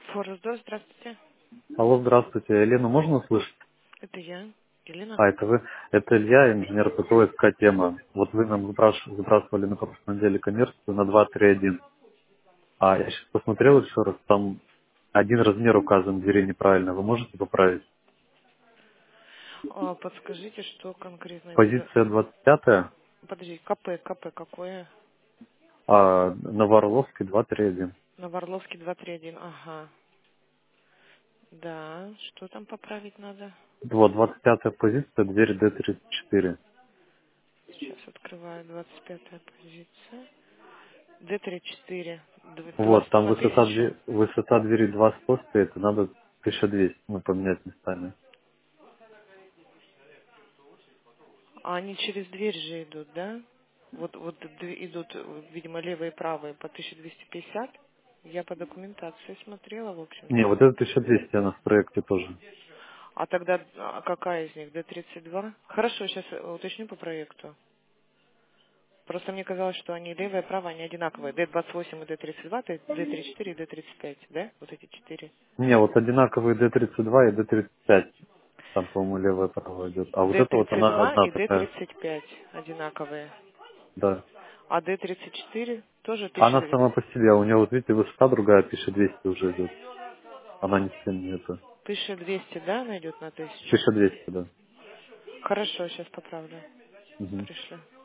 Фордо, здравствуйте. Алло, здравствуйте. Елену можно услышать? Это я, Елена. А, это вы? Это Илья, инженер ПТО СК тема. Вот вы нам забрасывали на прошлой неделе коммерцию на 231. А я сейчас посмотрел еще раз, там один размер указан в двери неправильно. Вы можете поправить? Подскажите, что конкретно это за... Позиция 25, Подожди, КП какое? а на Варловской 231. На Варловский 231. Ага. Да, что там поправить надо? Вот, 25 позиция, дверь D34. Сейчас открываю 25-я позиция. Д34. Два Вот, с там на 1000. высота двери 2,100 стоит, и надо 1200, ну, поменять местами. А они через дверь же идут, да? Вот идут, видимо, левые и правые по 1250. Я по документации смотрела, в Не, общем-то. вот это 1200, она в проекте тоже. А тогда какая из них? Д-32? Хорошо, сейчас уточню по проекту. Просто мне казалось, что они левая и правая, они одинаковые. Д-28 и Д-32, Д-34 и Д-35, да? Вот эти четыре. Не, вот одинаковые D32 и D35. Там, по-моему, левая правая идет. А вот эта вот она Д-32 одна и такая, Д-35 одинаковые. да. А Д-34 тоже Она 1200. сама по себе, а у нее вот видите, высота другая, 1200 уже идет. Она не сильно не это. 1200, да, найдет на 1000? 1200, да. Хорошо, сейчас поправлю. Мгм. Пришлю.